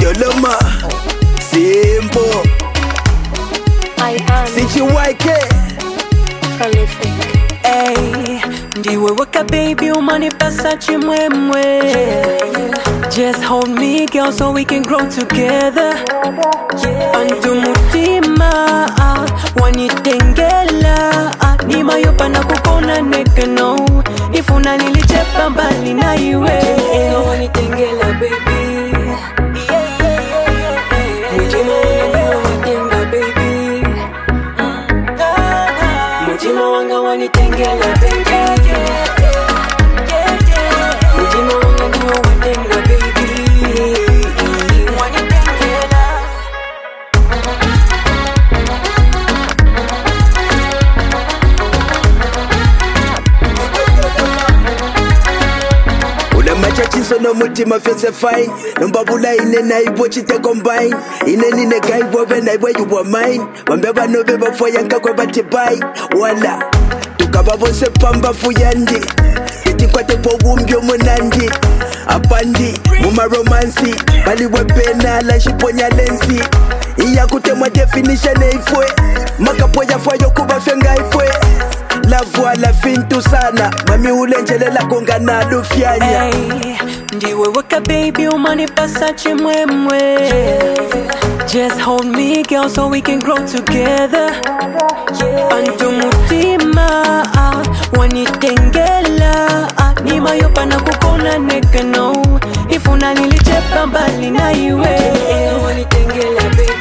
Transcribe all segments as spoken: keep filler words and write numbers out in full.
Doloma, Simple, I am C G Y K, prolific. Ay, ndiwe waka baby umanipasa chimwemwe. Just hold me girl so we can grow together. Antu mutima wanitengela, nima yopa na kukona nekano. Ifuna nilichepa mbali na iwe wanitengela baby. Mujima wangu wanitenga baby. Mujima wanga wanitengela baby. Mujima wanga ndio wanitenga baby. Wanitengela. Machachiso no mutima fese fine. Numbabula ine na ibo chite combine. Ine nine guy woven na ibo you were mine. Wambeba no beba for yanka kwa bati bai. Wala tukaba bonse pamba fuyandi. Iti kwate po wumbyo munandi. Apandi muma romansi. Bali wepena la shiponya lensi. Iya kutemwa definition eifwe. Makapoya fwayo kuba fenga ifwe. La voix la fintu sana. Mami ulenjelela konga na lufyanya. Ay, ndiwe waka baby umanipasa chimwemwe. Just hold me girl so we can grow together. Antu mutima wanitengela, nima yopa na kukona nekano. Ifuna nilichepa mbali na iwe wanitengela baby.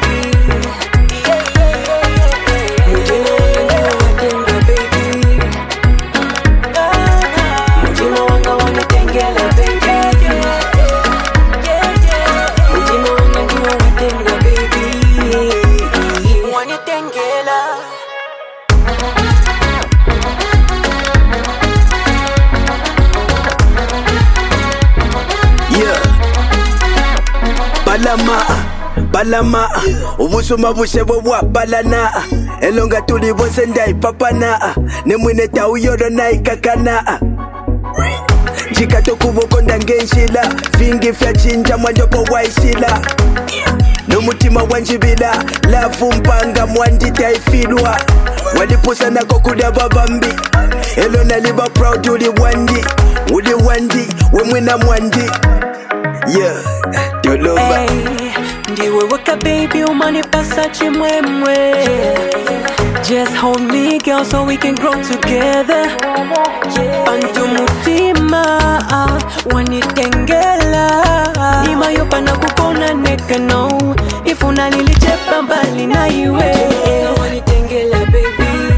Balama, balama, ubusuma bushebo bwa balana. Elonga tuli bose ndai papana. Nemwine ta uyoro na ikakana. Jikato kuboko ndangenshila. Fingi fya chinja mwanjopo waishila. Numutima wanjibila. Lafu mpanga mwanji taifilwa. Walipusa na kokuda babambi. Elona liba proud uli wandi. Uli wandi, wemwina mwandi. Yeah, Doloma. Ay, ndiwe waka baby umanipasa chimwemwe. Just hold me girl so we can grow together. Antu mutima wanitengela, nima yopa na kukona nekano. Ifuna nilichepa mbali na iwe wanitengela baby.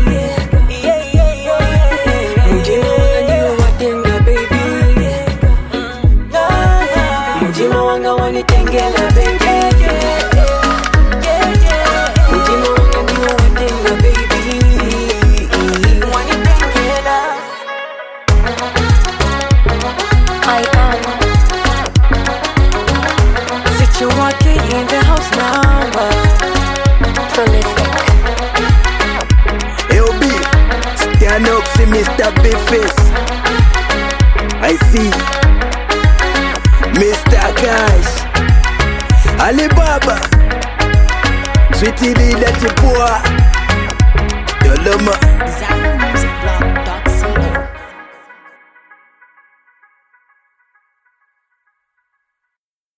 Mujima wanga ndio watenga baby. Mujima wanga wanitengela baby. Mujima wanga ndio watenga baby. Wanitengela. I am C G Y K in the house now. prolific. L B, stand up, see Mister Big Face. I see Mister Cash, Alibaba, Sweetie Lila Tipua, Doloma.